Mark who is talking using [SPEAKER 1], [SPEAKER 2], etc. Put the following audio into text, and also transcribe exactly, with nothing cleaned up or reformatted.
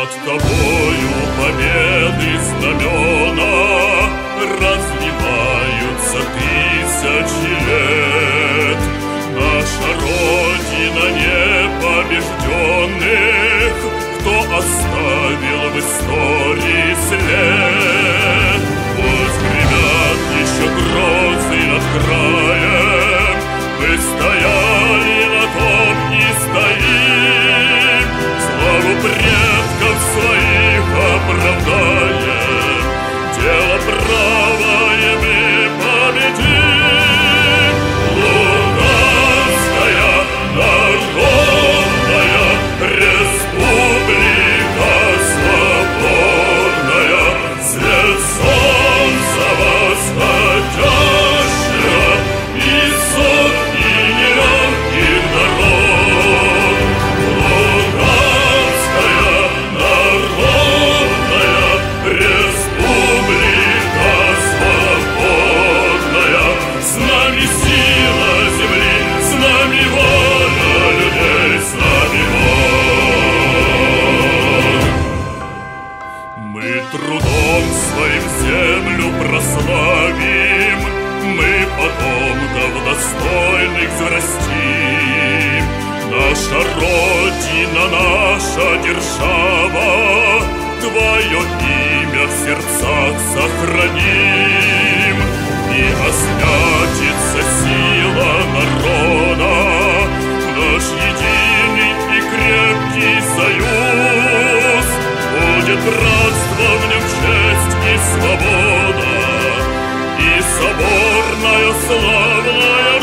[SPEAKER 1] Над тобою победы знамена развиваются тысячи лет. Наша Родина непобежденных, кто оставил в истории след. Пусть гремят еще грозы над краем, мы стояли, на том не стоим. Славу предков своих оправдаем, дело правое мы победим. Луганская народная республика свободная, свет солнца восходящая и сотни нелегких дорог. Луганская народная республика свободная, с нами сила земли, с нами воля людей, с нами Бог. Мы трудом своим землю прославим, мы потомков достойных взрастим. Наша Родина, наша держава, твое имя в сердцах сохраним. И освятится сила народа, наш единый и крепкий союз. Будет братство, в нем честь и свобода, и соборная славная